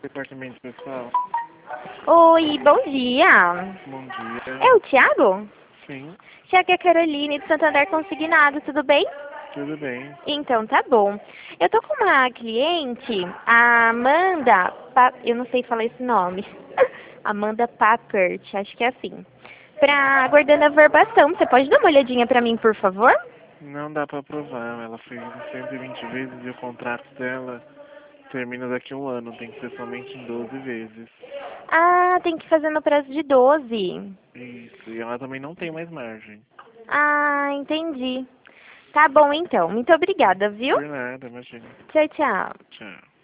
Departamento pessoal. Oi, bom dia. Bom dia. É o Thiago? Sim, Thiago é a Caroline de Santander Consignado, tudo bem? tudo bem. Então, tá bom. Eu tô com uma cliente, a Amanda, eu não sei falar esse nome. Amanda Packert, acho que é assim. Aguardando a verbação, você pode dar uma olhadinha pra mim, por favor? Não dá pra aprovar. Ela fez 120 vezes e o contrato dela termina daqui a um ano. Tem que ser somente em 12 vezes. Ah, tem que fazer no prazo de 12. Isso. E ela também não tem mais margem. Ah, entendi. Tá bom então. Muito obrigada, viu? Por nada, imagina. Tchau, tchau. Tchau.